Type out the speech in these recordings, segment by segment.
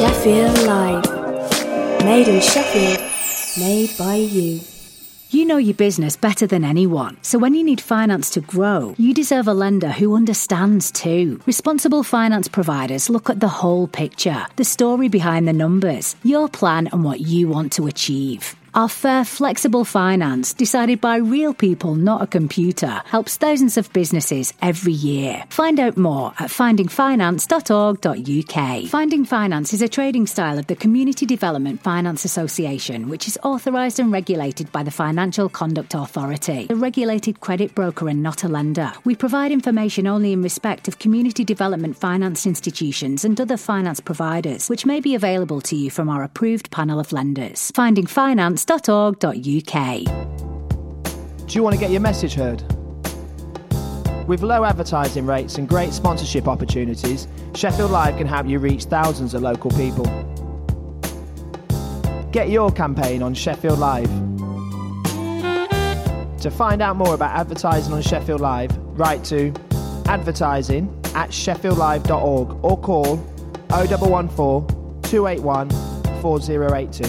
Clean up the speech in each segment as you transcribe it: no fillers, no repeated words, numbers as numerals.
Sheffield Live. Made in Sheffield, made by you. You know your business better than anyone, so when you need finance to grow, you deserve a lender who understands too. Responsible finance providers look at the whole picture, the story behind the numbers, your plan and what you want to achieve. Our fair, flexible finance, decided by real people, not a computer, helps thousands of businesses every year. Find out more at findingfinance.org.uk. Finding Finance is a trading style of the Community Development Finance Association, which is authorised and regulated by the Financial Conduct Authority, a regulated credit broker and not a lender. We provide information only in respect of community development finance institutions and other finance providers, which may be available to you from our approved panel of lenders. findingfinance.org.uk. Do you want to get your message heard? With low advertising rates and great sponsorship opportunities, Sheffield Live can help you reach thousands of local people. Get your campaign on Sheffield Live. To find out more about advertising on Sheffield Live, write to advertising@sheffieldlive.org or call 0114 281 4082.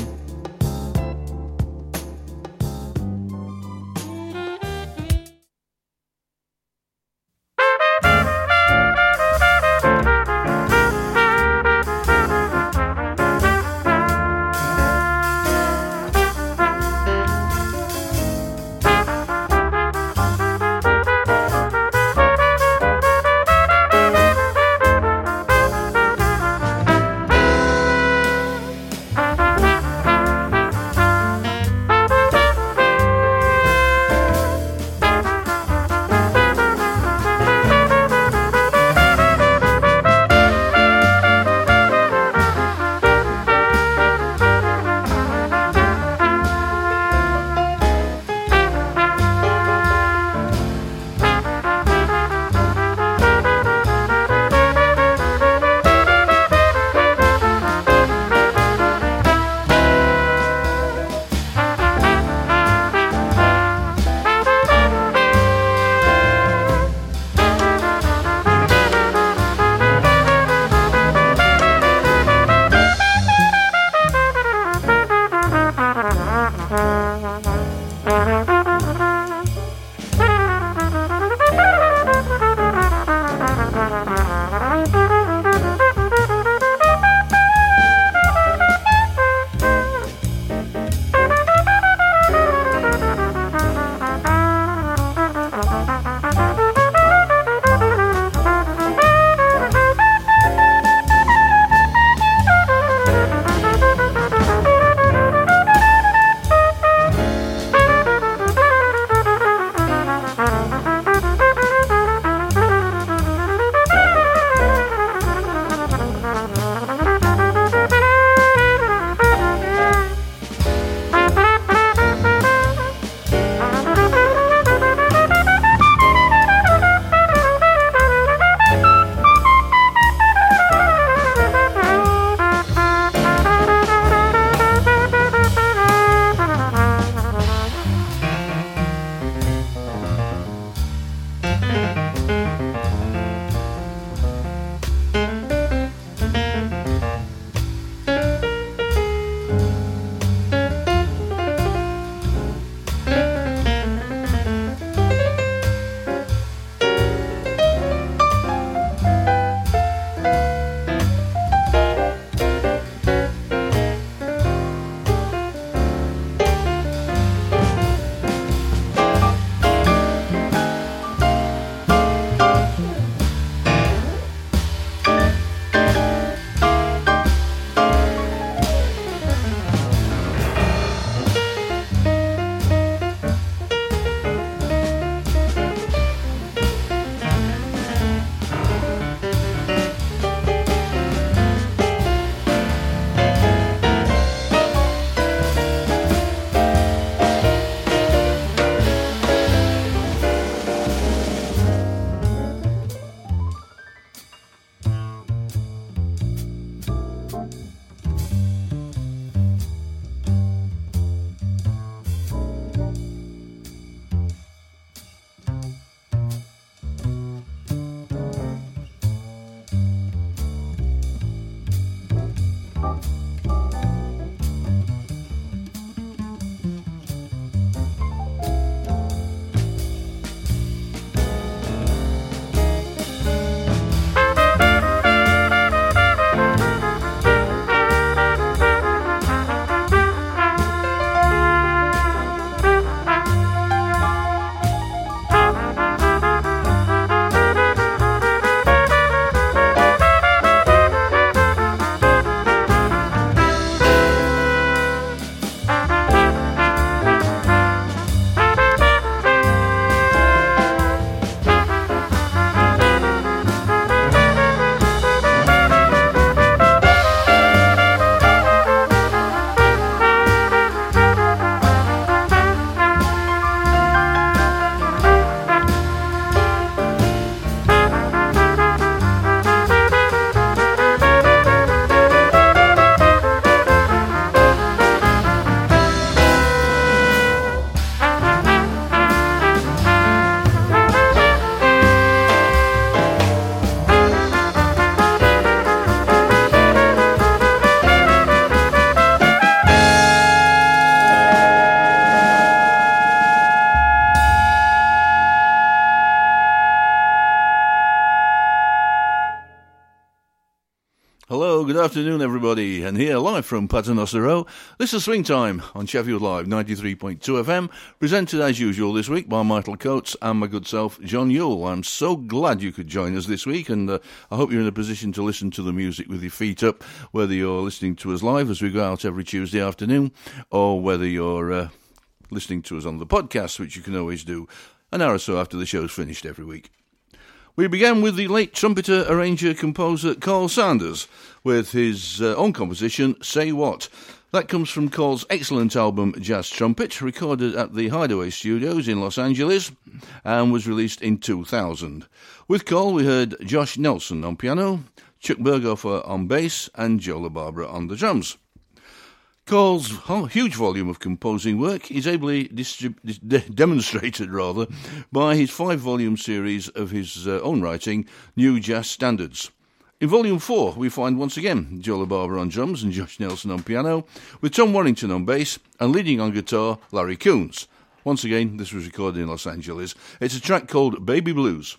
afternoon, everybody, and here live from Paternoster Row, this is Swing Time on Sheffield Live 93.2 FM, presented as usual this week by Michael Coates and my good self, John Yule. I'm so glad you could join us this week, and I hope you're in a position to listen to the music with your feet up, whether you're listening to us live as we go out every Tuesday afternoon, or whether you're listening to us on the podcast, which you can always do an hour or so after the show's finished every week. We began with the late trumpeter, arranger, composer Carl Sanders with his own composition, Say What. That comes from Carl's excellent album Jazz Trumpet, recorded at the Hideaway Studios in Los Angeles and was released in 2000. With Carl we heard Josh Nelson on piano, Chuck Berghofer on bass and Joe LaBarbera on the drums. Carl's huge volume of composing work is ably demonstrated by his 5-volume series of his own writing, New Jazz Standards. In Volume 4, we find once again Joe LaBarbera on drums and Josh Nelson on piano, with Tom Warrington on bass and leading on guitar Larry Coons. Once again, this was recorded in Los Angeles. It's a track called Baby Blues.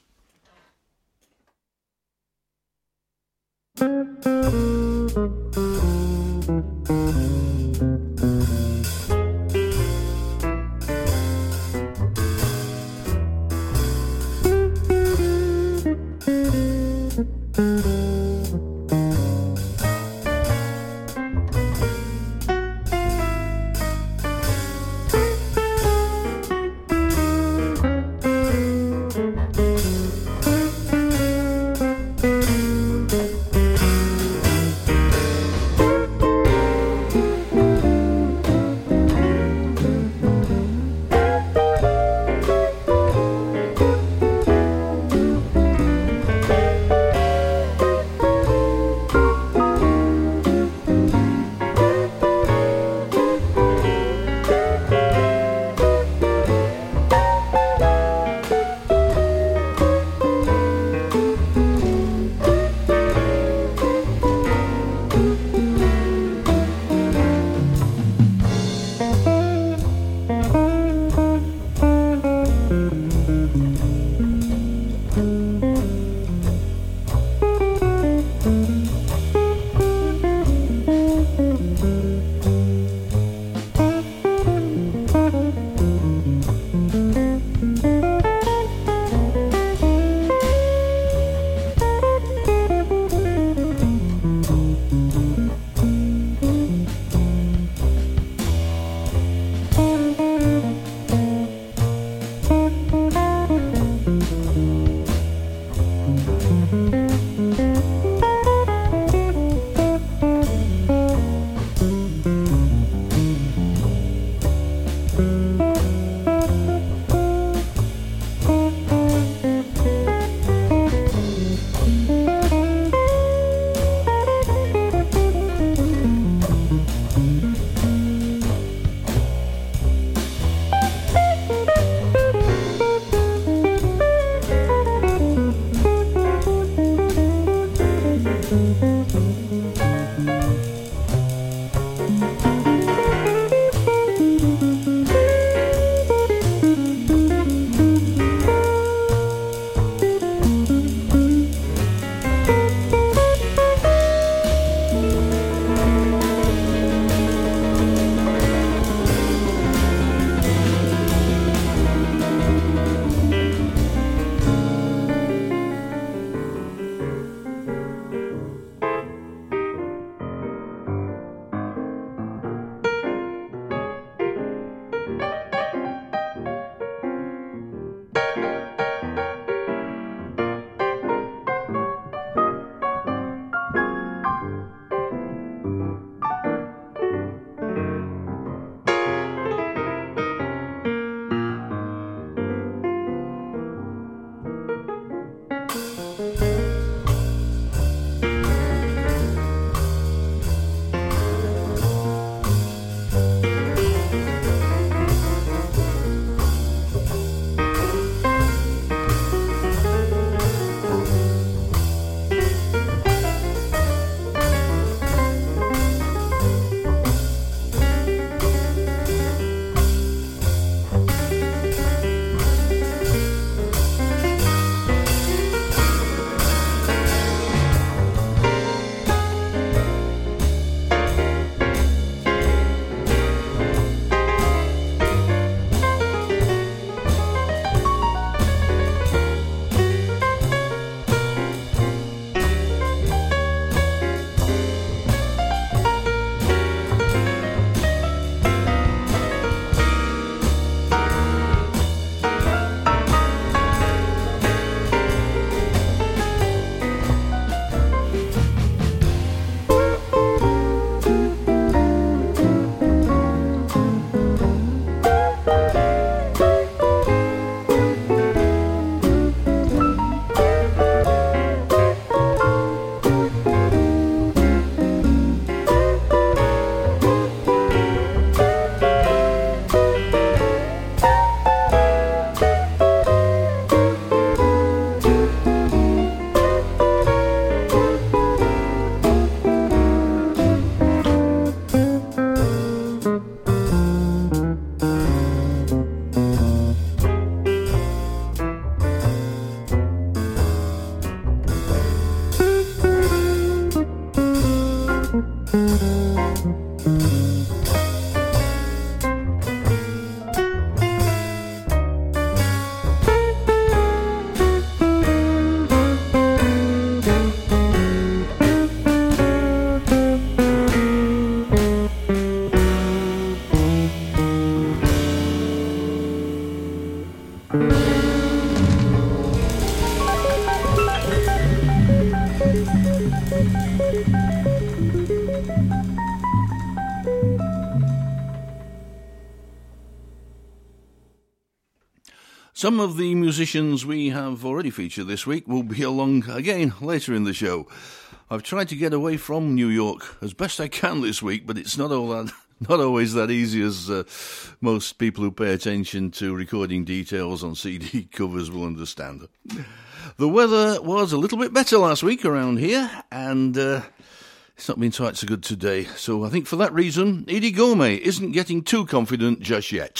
Some of the musicians we have already featured this week will be along again later in the show. I've tried to get away from New York as best I can this week, but it's not always that easy, as most people who pay attention to recording details on CD covers will understand. The weather was a little bit better last week around here, and it's not been quite so good today. So I think for that reason, Eddie Gourmet isn't getting too confident just yet.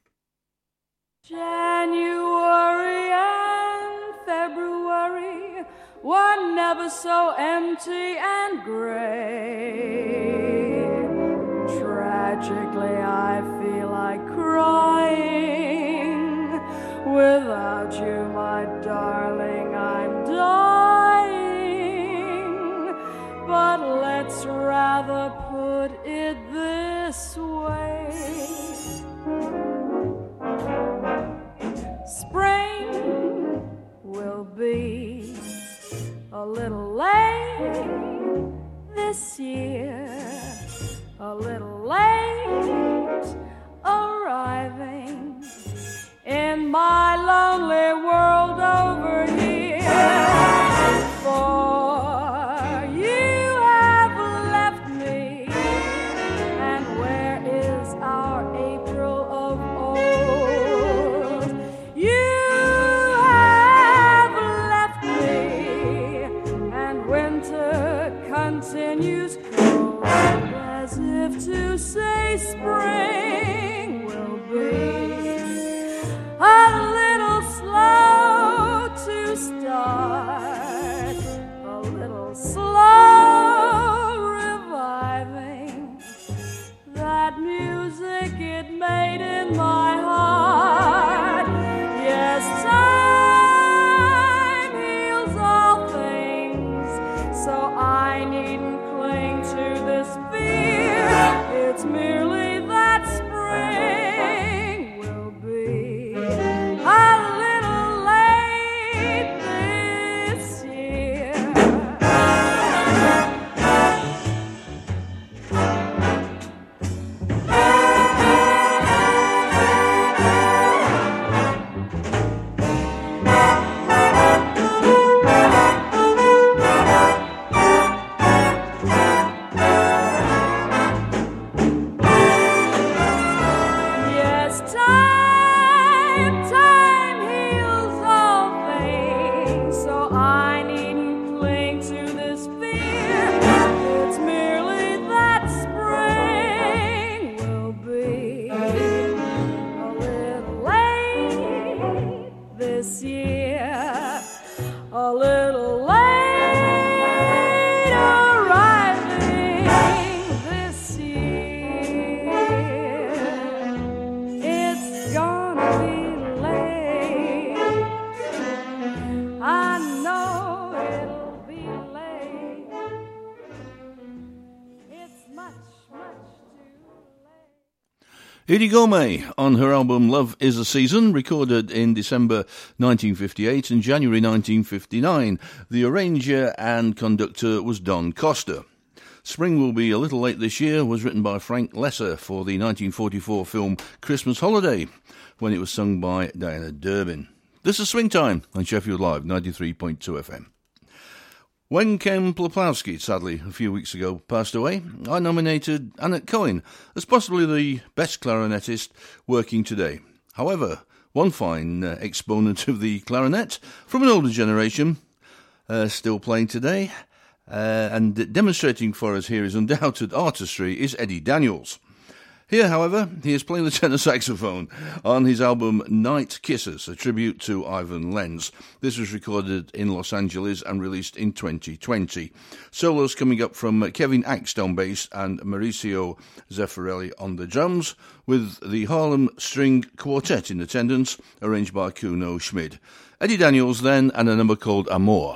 January and February were never so empty and gray. Tragically, I feel like crying. Without you, my darling, I'm dying. But let's rather put it this way. Spring will be a little late this year, a little late arriving in my lonely world over here. For you have left me, and where is our April of old? You have left me, and winter continues cold, as if to say spring will be a little slow to start, a little slow reviving that music it made in my heart. Yes, time heals all things, so I needn't cling to this fear. It's merely that spring will be a little late this year. Yes, time heals all things, so I needn't cling to this fear. It's merely that spring will be a little late this year, a little late arriving this year. It's gonna be late. I know it'll be late. It's much, much too late. Eddie Gourmet on her album Love is a Season, recorded in December 1958 and January 1959. The arranger and conductor was Don Costa. Spring Will Be a Little Late This Year was written by Frank Lesser for the 1944 film Christmas Holiday, when it was sung by Diana Durbin. This is Swing Time on Sheffield Live 93.2 FM. When Ken Plopowski, sadly, a few weeks ago, passed away, I nominated Annette Cohen as possibly the best clarinetist working today. However, one fine exponent of the clarinet from an older generation, still playing today, and demonstrating for us here his undoubted artistry, is Eddie Daniels. Here, however, he is playing the tenor saxophone on his album Night Kisses, a tribute to Ivan Lendl. This was recorded in Los Angeles and released in 2020. Solos coming up from Kevin Axt on bass and Mauricio Zeffirelli on the drums, with the Harlem String Quartet in attendance, arranged by Kuno Schmid. Eddie Daniels then, and a number called Amor.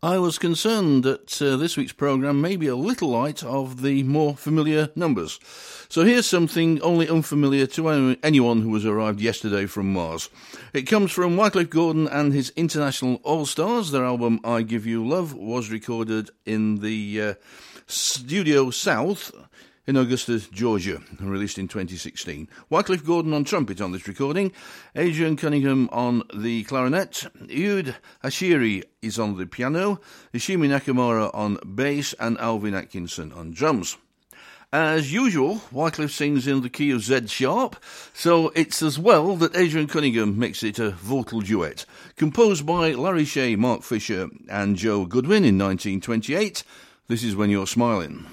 I was concerned that this week's programme may be a little light of the more familiar numbers. So here's something only unfamiliar to anyone who has arrived yesterday from Mars. It comes from Wycliffe Gordon and his International All-Stars. Their album I Give You Love was recorded in the Studio South in Augusta, Georgia, and released in 2016. Wycliffe Gordon on trumpet on this recording, Adrian Cunningham on the clarinet, Eude Hashiri is on the piano, Ishimi Nakamura on bass, and Alvin Atkinson on drums. As usual, Wycliffe sings in the key of Z sharp, so it's as well that Adrian Cunningham makes it a vocal duet. Composed by Larry Shea, Mark Fisher, and Joe Goodwin in 1928, this is When You're Smiling.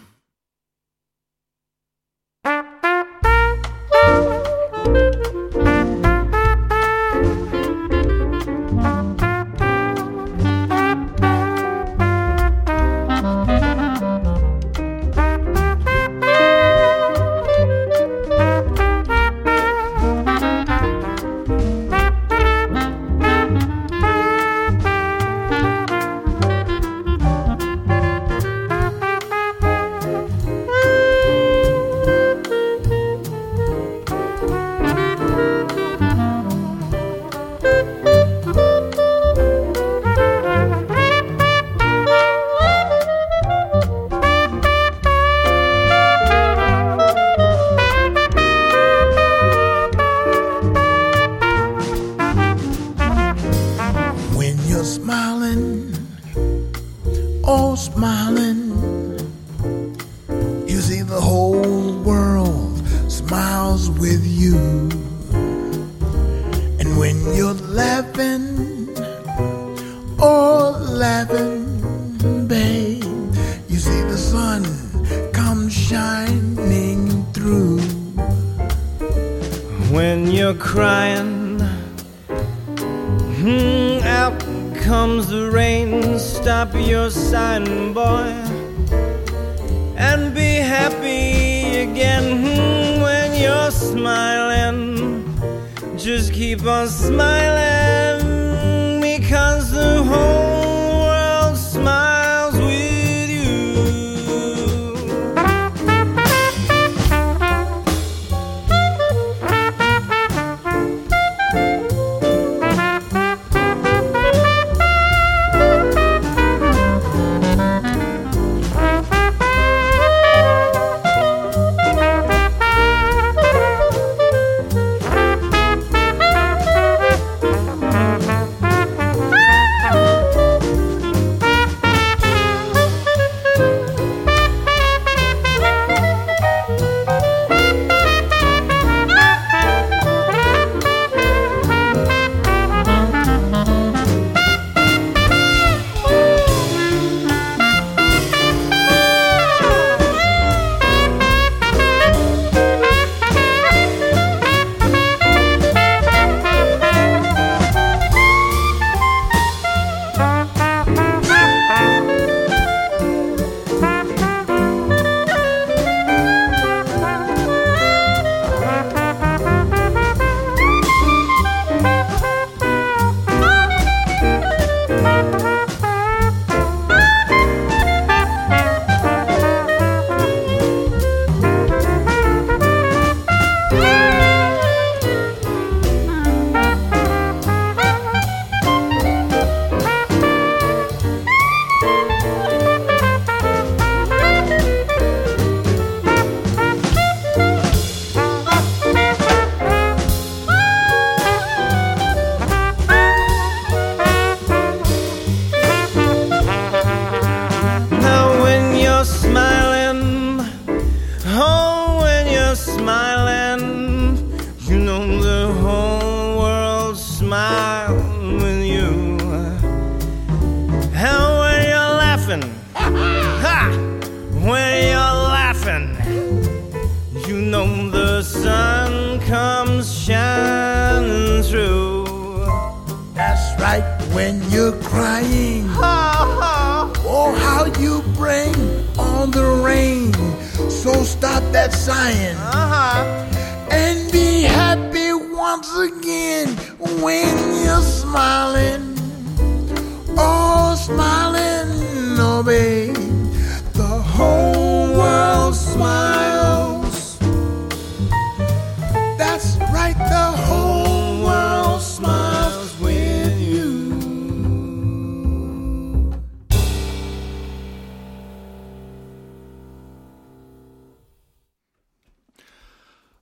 And be happy once again when you're smiling. Oh, smiling.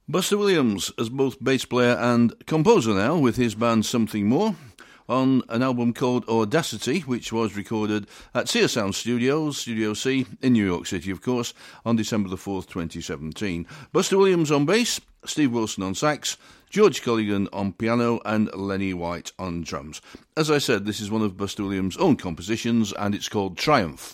Buster Williams as both bass player and composer now with his band Something More on an album called Audacity, which was recorded at Sear Sound Studios, Studio C, in New York City, of course, on December the 4th, 2017. Buster Williams on bass, Steve Wilson on sax, George Culligan on piano, and Lenny White on drums. As I said, this is one of Buster Williams' own compositions, and it's called Triumph.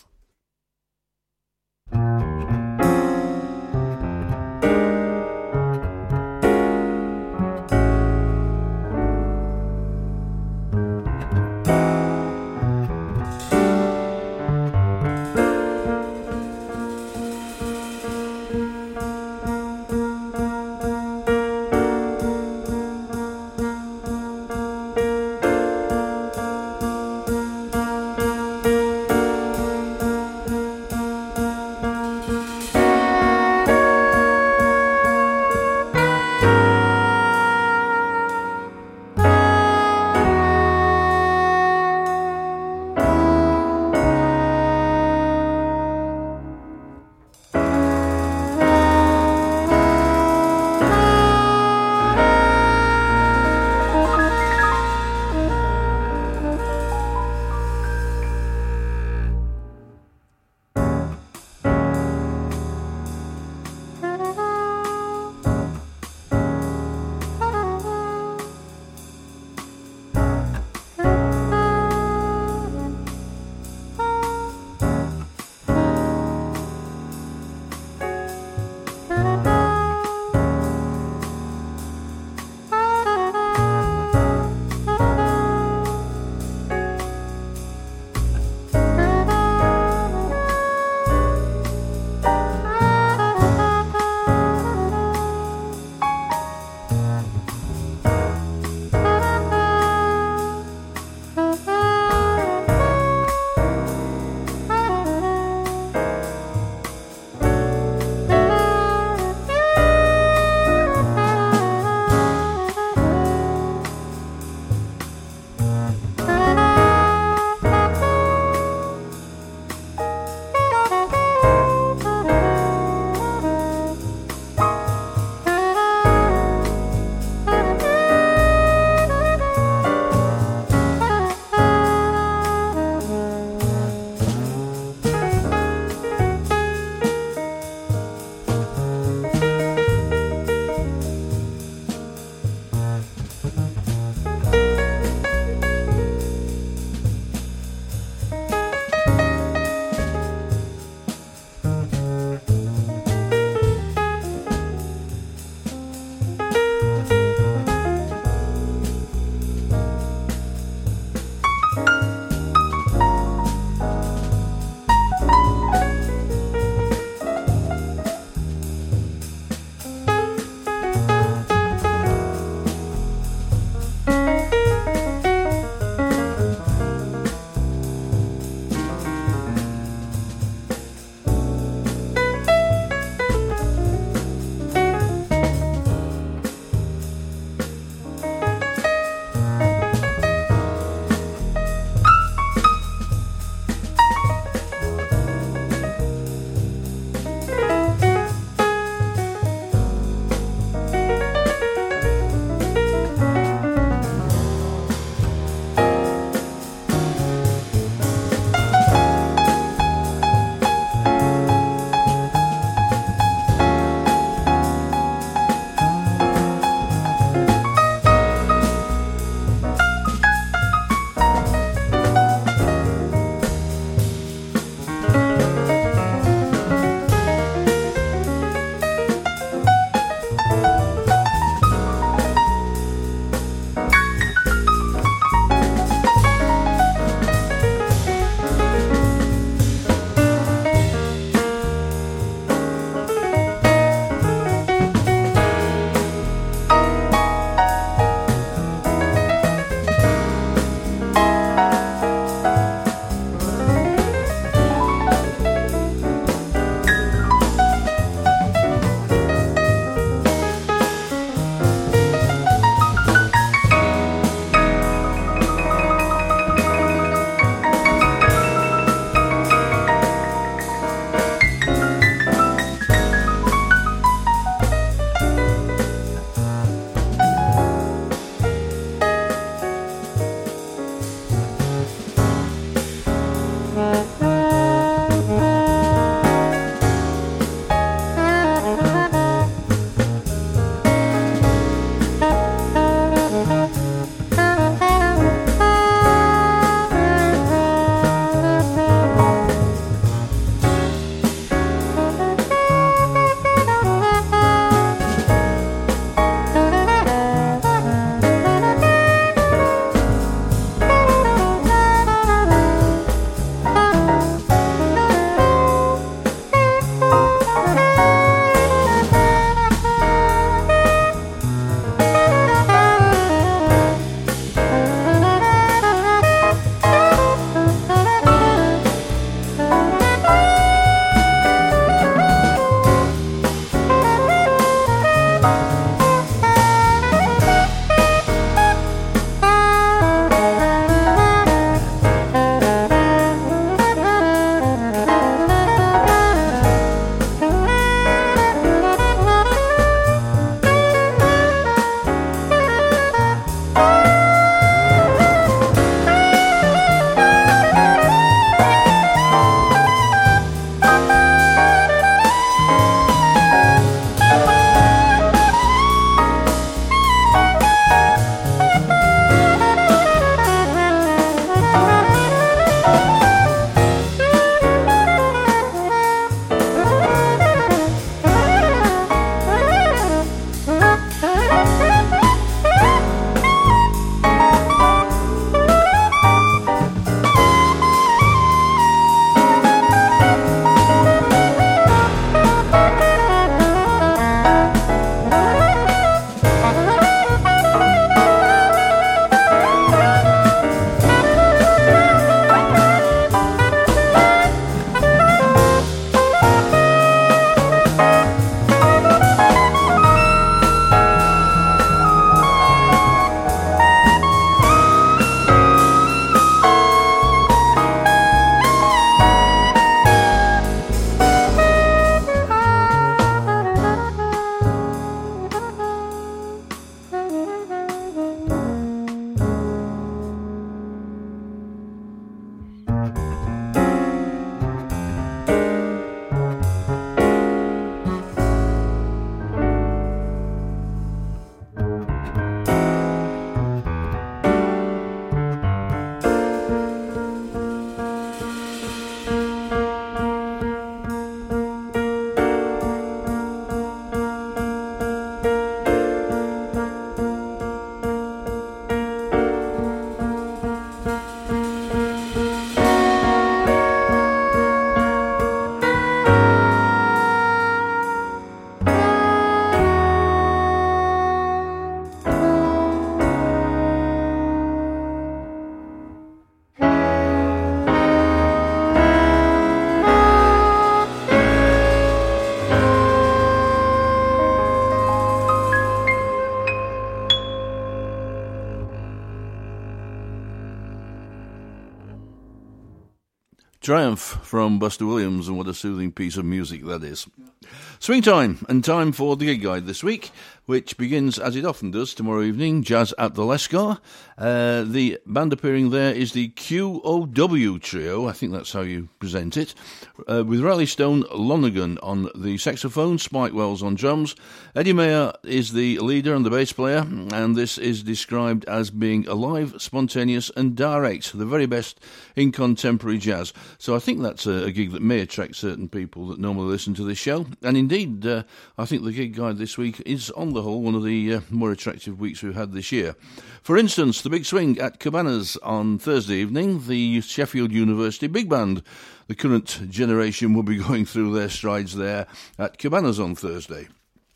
Triumph from Buster Williams, and what a soothing piece of music that is. Swing time, and time for the gig guide this week, which begins, as it often does, tomorrow evening, Jazz at the Lescar. The band appearing there is the QOW Trio, I think that's how you present it, with Riley Stone Lonergan on the saxophone, Spike Wells on drums. Eddie Mayer is the leader and the bass player, and this is described as being alive, spontaneous and direct, the very best in contemporary jazz. So I think that's a gig that may attract certain people that normally listen to this show. And indeed, I think the gig guide this week is, on the whole, one of the more attractive weeks we've had this year. For instance, the Big Swing at Cabanas on Thursday evening, the Sheffield University Big Band. The current generation will be going through their strides there at Cabanas on Thursday.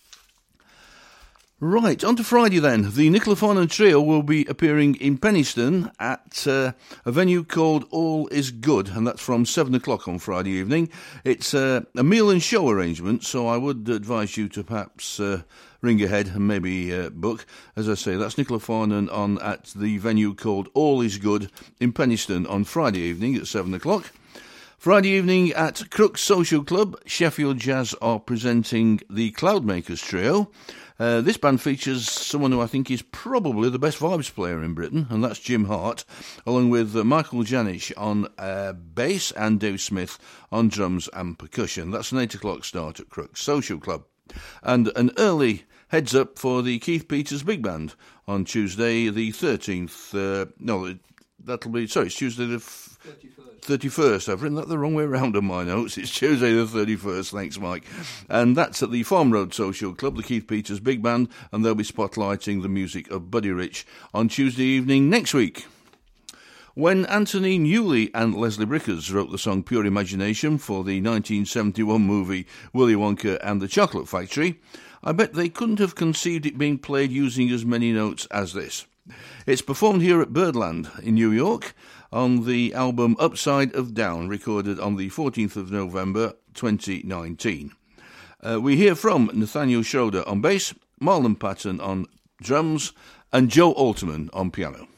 Right, on to Friday then. The Nicola Farnan Trio will be appearing in Penistone at a venue called All Is Good, and that's from 7 o'clock on Friday evening. It's a meal and show arrangement, so I would advise you to perhaps ring ahead and maybe book. As I say, that's Nicola Farnan on at the venue called All Is Good in Penistone on Friday evening at 7 o'clock. Friday evening at Crooks Social Club, Sheffield Jazz are presenting the Cloudmakers Trio. This band features someone who I think is probably the best vibes player in Britain, and that's Jim Hart, along with Michael Janisch on bass and Dave Smith on drums and percussion. That's an 8 o'clock start at Crooks Social Club. And an early heads up for the Keith Peters Big Band on Tuesday the 13th. It's Tuesday the 31st. I've written that the wrong way around on my notes. It's Tuesday the 31st, thanks Mike. And that's at the Farm Road Social Club, the Keith Peters Big Band, and they'll be spotlighting the music of Buddy Rich on Tuesday evening next week. When Anthony Newley and Leslie Brickers wrote the song Pure Imagination for the 1971 movie Willy Wonka and the Chocolate Factory, I bet they couldn't have conceived it being played using as many notes as this. It's performed here at Birdland in New York on the album Upside of Down, recorded on the 14th of November 2019. We hear from Nathaniel Schroeder on bass, Marlon Patton on drums, and Joe Alterman on piano.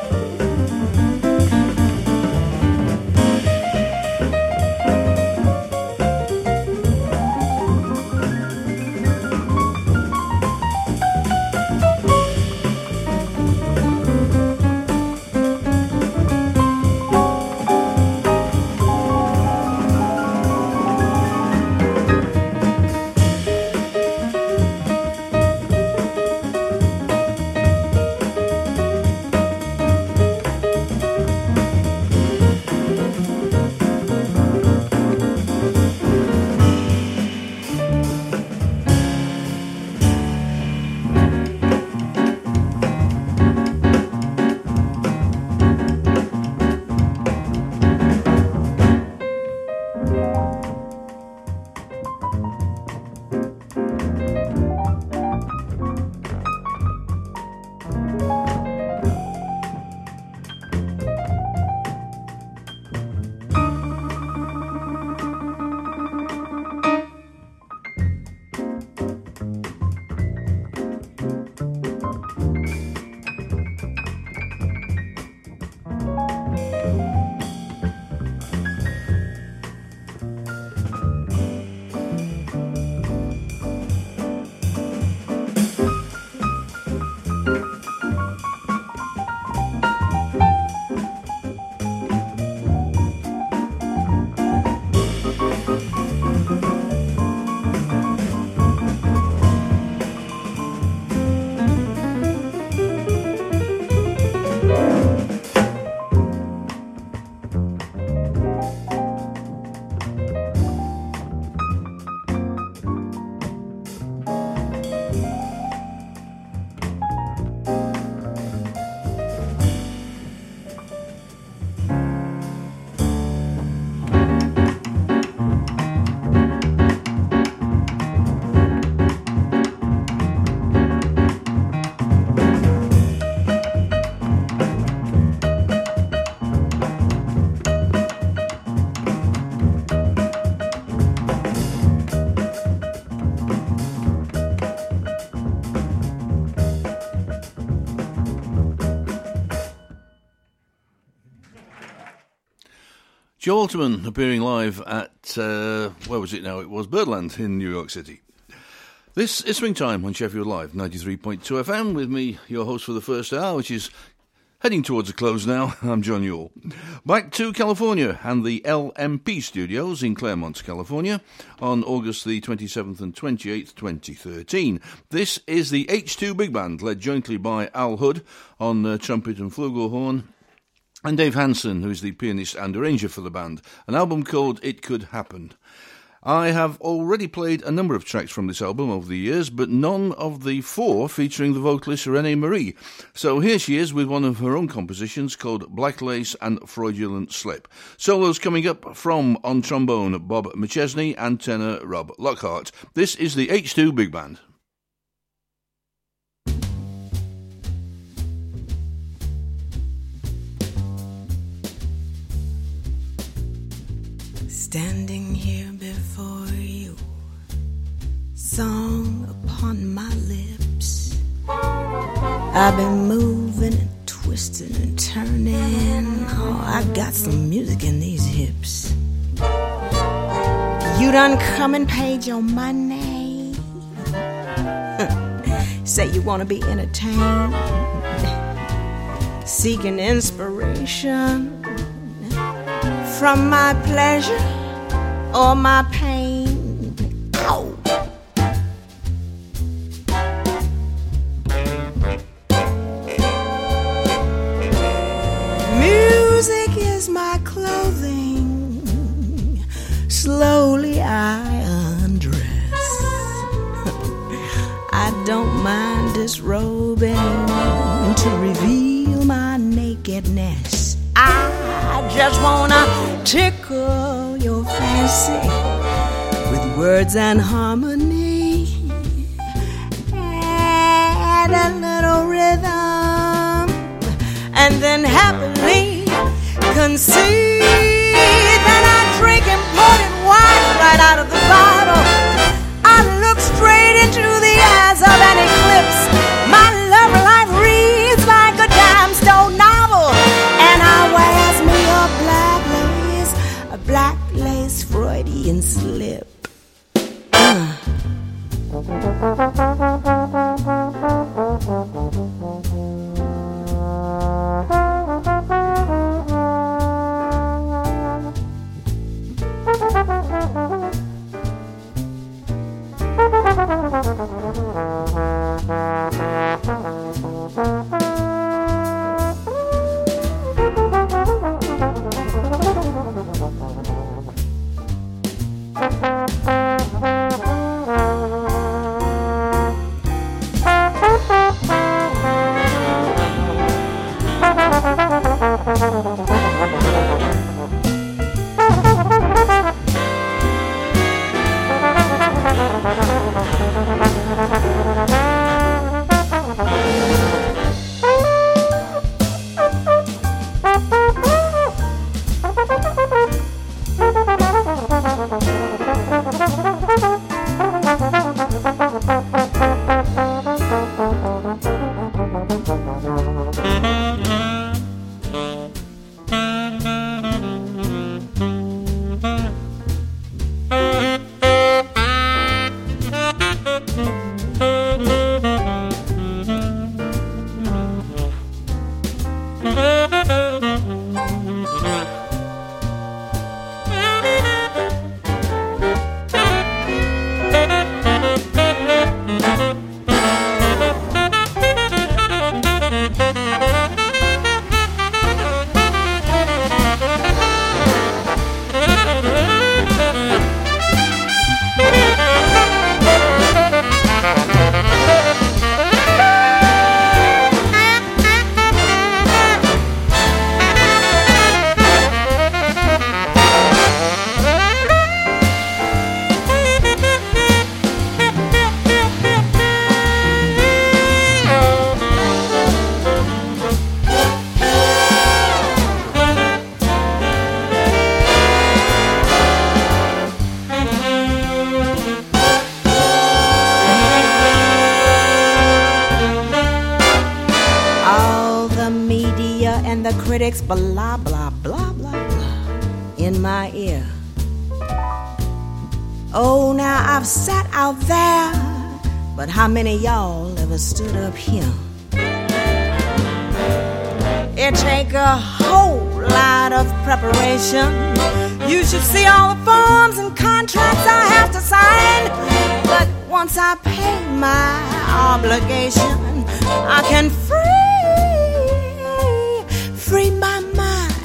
Joe Alterman appearing live at, where was it now? It was Birdland in New York City. This is Swing Time on Sheffield Live, 93.2 FM, with me, your host for the first hour, which is heading towards a close now. I'm John Yule. Back to California and the LMP studios in Claremont, California, on August the 27th and 28th, 2013. This is the H2 Big Band, led jointly by Al Hood on trumpet and flugelhorn, and Dave Hansen, who is the pianist and arranger for the band. An album called It Could Happen. I have already played a number of tracks from this album over the years, but none of the four featuring the vocalist Renee Marie. So here she is with one of her own compositions called Black Lace and Fraudulent Slip. Solos coming up from, on trombone, Bob McChesney and tenor Rob Lockhart. This is the H2 Big Band. Standing here before you, song upon my lips. I've been moving and twisting and turning. Oh, I got some music in these hips. You done come and paid your money. Say you wanna be entertained, seeking inspiration from my pleasure or my pain. Ow. Music is my clothing. Slowly I undress. I don't mind disrobing to reveal my nakedness. I just wanna tickle your fancy with words and harmony, add a little rhythm, and then happily concede that I drink imported wine right out of the bottle. I look straight into the eyes of an eclipse. My love life reads like a dime store novel. critics blah, blah, blah, blah, blah in my ear. Oh, now I've sat out there, but how many y'all ever stood up here? It take a whole lot of preparation. You should see all the forms and contracts I have to sign. But once I pay my obligation, I can free my mind.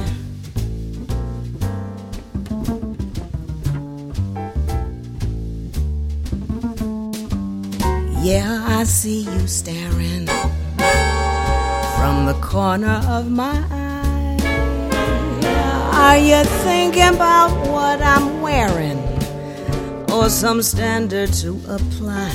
Yeah, I see you staring from the corner of my eye. Are you thinking about what I'm wearing, or some standard to apply?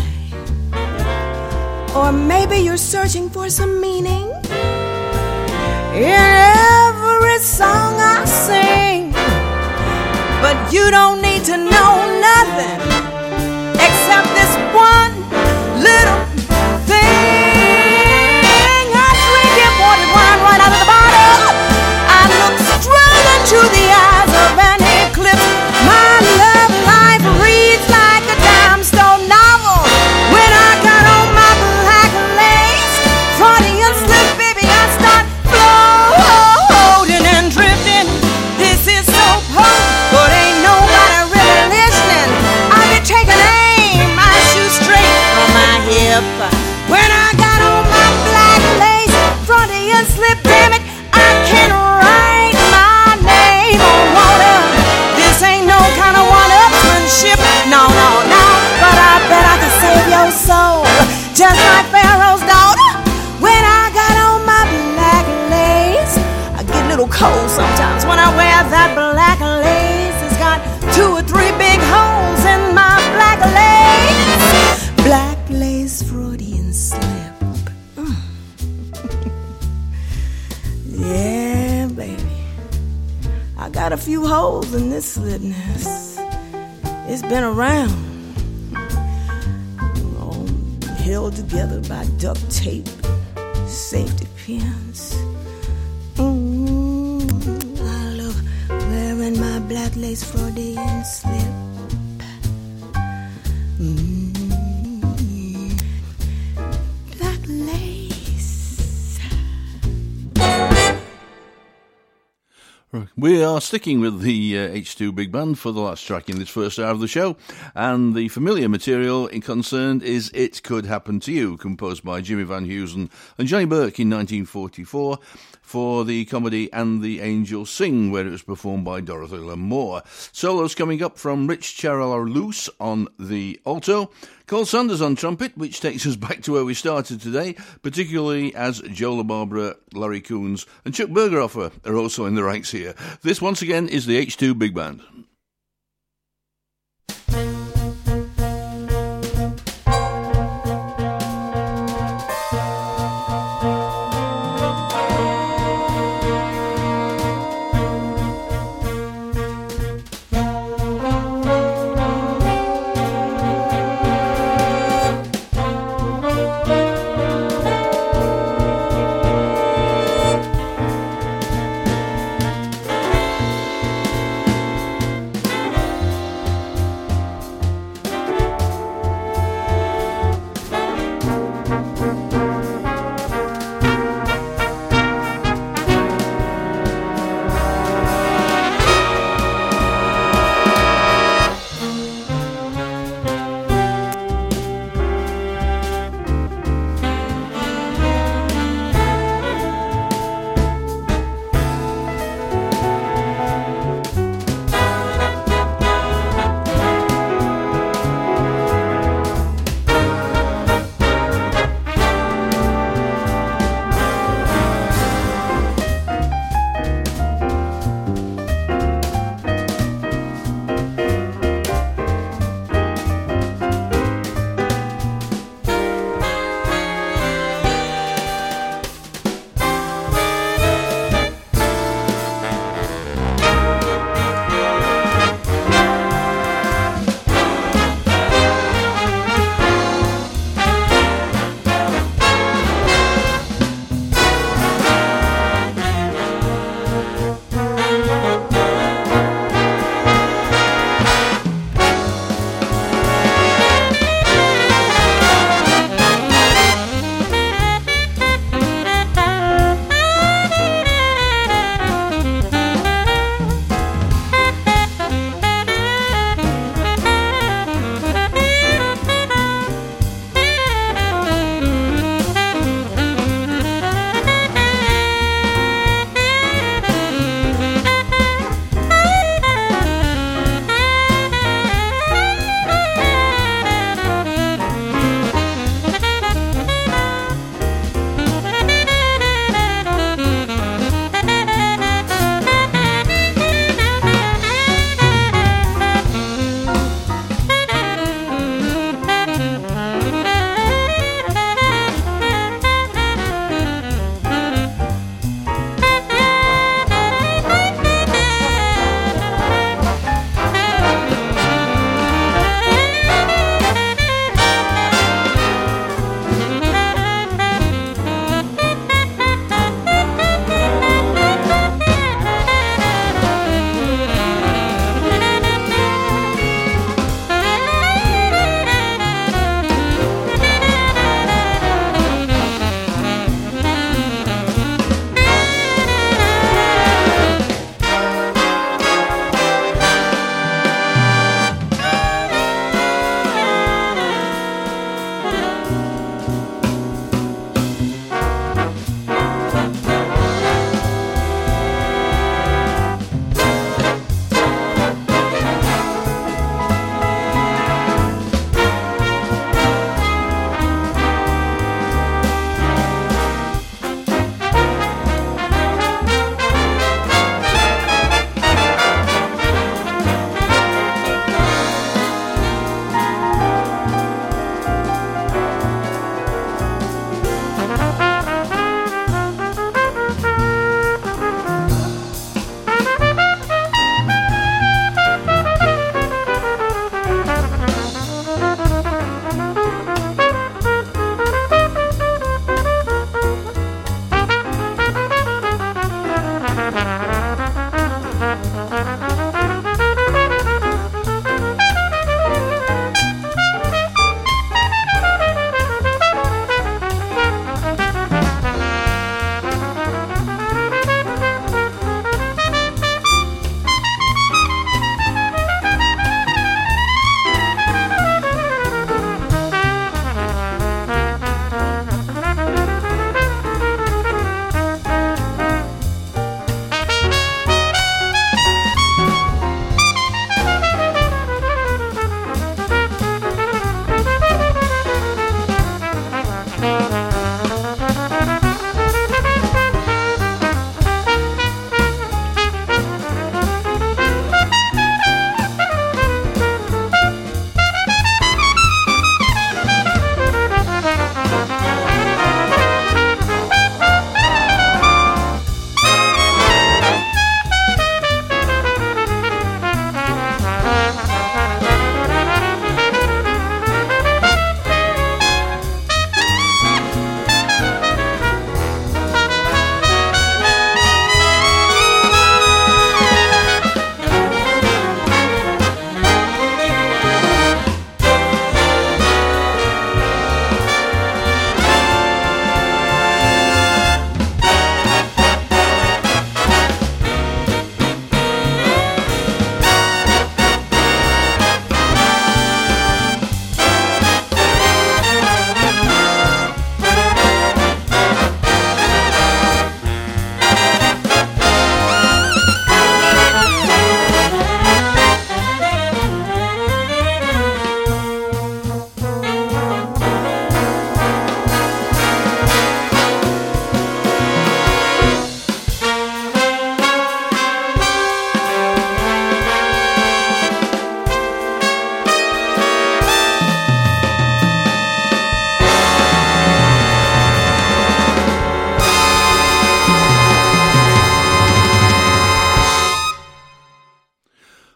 Or maybe you're searching for some meaning in every song I sing. But you don't need to know nothing except this one little thing. I drink imported wine right out of the bottle. I look straight into the eyes of an eclipse. My love life reads like a dime stone novel. When I got on my black lace, Freudian slip, baby, I start floating and drifting. This is so potent, but ain't nobody really listening. I be taking aim, I shoot straight from my hip. When I got on my black lace, Freudian slip, damn it, I can write my name on water. This ain't no kind of one-upmanship, no, no, no. But I bet I can save your soul, just like Pharaoh's daughter. When I got on my black lace, I get a little cold sometimes when I wear that black lace. It's got 2 or 3 big holes in my black lace. Black lace Freudian slip. Yeah, baby, I got a few holes in this slipness. It's been around, all held together by duct tape, safety pins. I love wearing my black lace Freudian slip. Black lace. Right. We are sticking with the H2 Big Band for the last track in this first hour of the show, and the familiar material concerned is It Could Happen to You, composed by Jimmy Van Heusen and Johnny Burke in 1944 for the comedy And the Angels Sing, where it was performed by Dorothy Lamour. Solos coming up from Rich Charalaroos on the alto, Cole Sanders on trumpet, which takes us back to where we started today, particularly as Joe LaBarbera, Larry Coons and Chuck Bergerhofer are also in the ranks here. This, once again, is the H2 Big Band.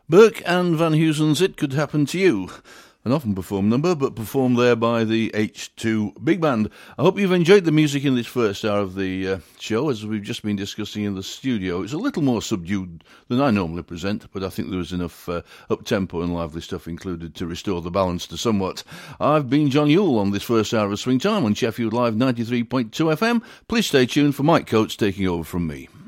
Burke and Van Heusen's It Could Happen to You. An often performed number, but performed there by the H2 Big Band. I hope you've enjoyed the music in this first hour of the show, as we've just been discussing in the studio. It's a little more subdued than I normally present, but I think there was enough up-tempo and lively stuff included to restore the balance to somewhat. I've been John Yule on this first hour of Swing Time on Sheffield Live 93.2 FM. Please stay tuned for Mike Coates taking over from me.